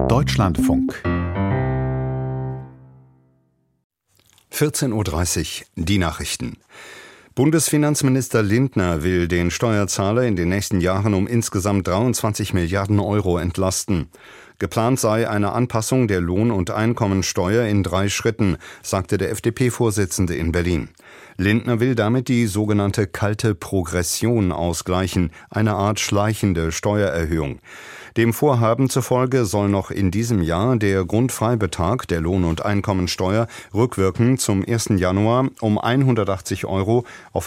Deutschlandfunk 14:30 Uhr, die Nachrichten. Bundesfinanzminister Lindner will den Steuerzahler in den nächsten Jahren um insgesamt 23 Milliarden Euro entlasten. Geplant sei eine Anpassung der Lohn- und Einkommensteuer in 3 Schritten, sagte der FDP-Vorsitzende in Berlin. Lindner will damit die sogenannte kalte Progression ausgleichen, eine Art schleichende Steuererhöhung. Dem Vorhaben zufolge soll noch in diesem Jahr der Grundfreibetrag der Lohn- und Einkommensteuer rückwirkend zum 1. Januar um 180 Euro auf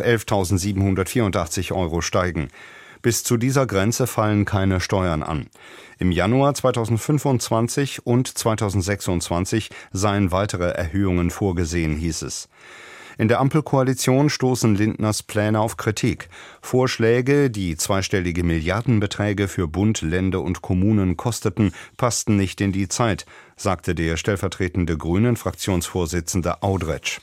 11.784 Euro steigen. Bis zu dieser Grenze fallen keine Steuern an. Im Januar 2025 und 2026 seien weitere Erhöhungen vorgesehen, hieß es. In der Ampelkoalition stoßen Lindners Pläne auf Kritik. Vorschläge, die zweistellige Milliardenbeträge für Bund, Länder und Kommunen kosteten, passten nicht in die Zeit, sagte der stellvertretende Grünen-Fraktionsvorsitzende Audretsch.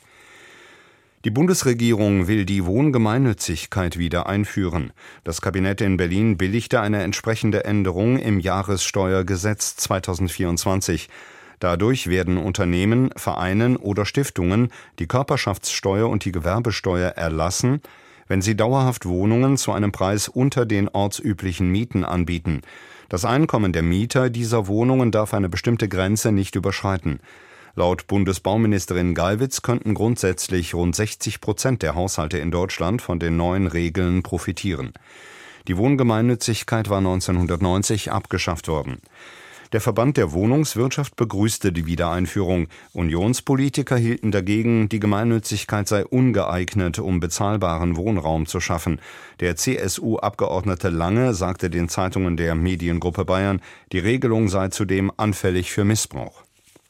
Die Bundesregierung will die Wohngemeinnützigkeit wieder einführen. Das Kabinett in Berlin billigte eine entsprechende Änderung im Jahressteuergesetz 2024. Dadurch werden Unternehmen, Vereinen oder Stiftungen die Körperschaftssteuer und die Gewerbesteuer erlassen, wenn sie dauerhaft Wohnungen zu einem Preis unter den ortsüblichen Mieten anbieten. Das Einkommen der Mieter dieser Wohnungen darf eine bestimmte Grenze nicht überschreiten. Laut Bundesbauministerin Geiwitz könnten grundsätzlich rund 60% der Haushalte in Deutschland von den neuen Regeln profitieren. Die Wohngemeinnützigkeit war 1990 abgeschafft worden. Der Verband der Wohnungswirtschaft begrüßte die Wiedereinführung. Unionspolitiker hielten dagegen, die Gemeinnützigkeit sei ungeeignet, um bezahlbaren Wohnraum zu schaffen. Der CSU-Abgeordnete Lange sagte den Zeitungen der Mediengruppe Bayern, die Regelung sei zudem anfällig für Missbrauch.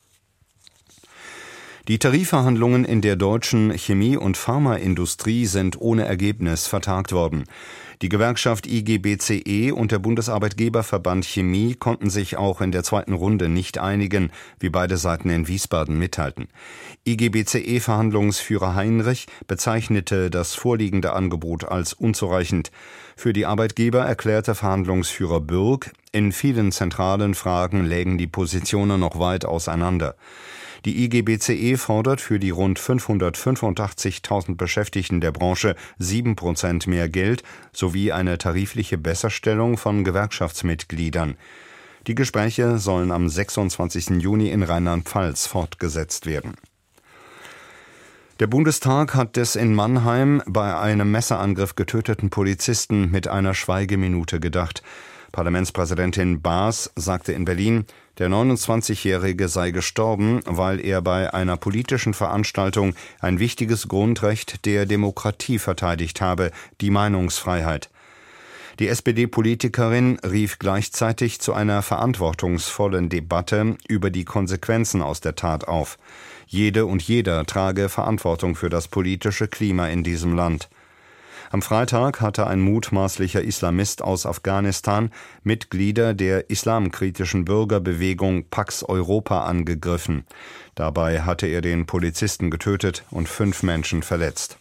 Die Tarifverhandlungen in der deutschen Chemie- und Pharmaindustrie sind ohne Ergebnis vertagt worden. Die Gewerkschaft IG-BCE und der Bundesarbeitgeberverband Chemie konnten sich auch in der zweiten Runde nicht einigen, wie beide Seiten in Wiesbaden mitteilten. IG-BCE-Verhandlungsführer Heinrich bezeichnete das vorliegende Angebot als unzureichend. Für die Arbeitgeber erklärte Verhandlungsführer Bürg, in vielen zentralen Fragen lägen die Positionen noch weit auseinander. Die IG-BCE fordert für die rund 585.000 Beschäftigten der Branche 7% mehr Geld sowie eine tarifliche Besserstellung von Gewerkschaftsmitgliedern. Die Gespräche sollen am 26. Juni in Rheinland-Pfalz fortgesetzt werden. Der Bundestag hat des in Mannheim bei einem Messerangriff getöteten Polizisten mit einer Schweigeminute gedacht. Parlamentspräsidentin Baas sagte in Berlin, der 29-Jährige sei gestorben, weil er bei einer politischen Veranstaltung ein wichtiges Grundrecht der Demokratie verteidigt habe, die Meinungsfreiheit. Die SPD-Politikerin rief gleichzeitig zu einer verantwortungsvollen Debatte über die Konsequenzen aus der Tat auf. Jede und jeder trage Verantwortung für das politische Klima in diesem Land. Am Freitag hatte ein mutmaßlicher Islamist aus Afghanistan Mitglieder der islamkritischen Bürgerbewegung Pax Europa angegriffen. Dabei hatte er den Polizisten getötet und 5 Menschen verletzt.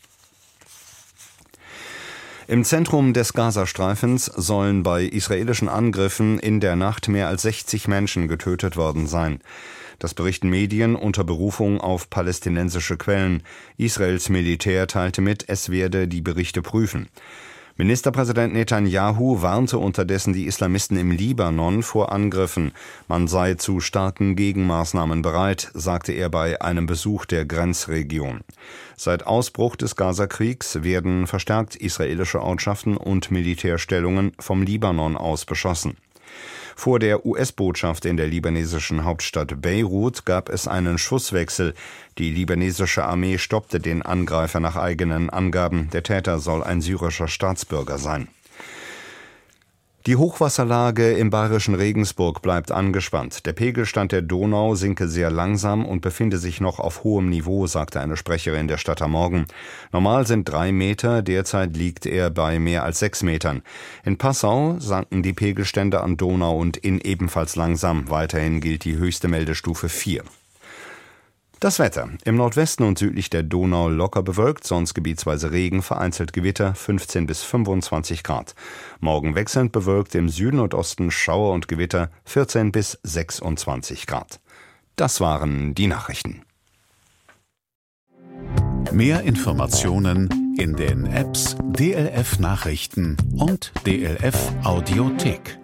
Im Zentrum des Gazastreifens sollen bei israelischen Angriffen in der Nacht mehr als 60 Menschen getötet worden sein. Das berichten Medien unter Berufung auf palästinensische Quellen. Israels Militär teilte mit, es werde die Berichte prüfen. Ministerpräsident Netanyahu warnte unterdessen die Islamisten im Libanon vor Angriffen. Man sei zu starken Gegenmaßnahmen bereit, sagte er bei einem Besuch der Grenzregion. Seit Ausbruch des Gazakriegs werden verstärkt israelische Ortschaften und Militärstellungen vom Libanon aus beschossen. Vor der US-Botschaft in der libanesischen Hauptstadt Beirut gab es einen Schusswechsel. Die libanesische Armee stoppte den Angreifer nach eigenen Angaben. Der Täter soll ein syrischer Staatsbürger sein. Die Hochwasserlage im bayerischen Regensburg bleibt angespannt. Der Pegelstand der Donau sinke sehr langsam und befinde sich noch auf hohem Niveau, sagte eine Sprecherin der Stadt am Morgen. Normal sind 3 Meter, derzeit liegt er bei mehr als 6 Metern. In Passau sanken die Pegelstände an Donau und Inn ebenfalls langsam. Weiterhin gilt die höchste Meldestufe 4. Das Wetter. Im Nordwesten und südlich der Donau locker bewölkt, sonst gebietsweise Regen, vereinzelt Gewitter, 15 bis 25 Grad. Morgen wechselnd bewölkt, im Süden und Osten Schauer und Gewitter, 14 bis 26 Grad. Das waren die Nachrichten. Mehr Informationen in den Apps DLF Nachrichten und DLF Audiothek.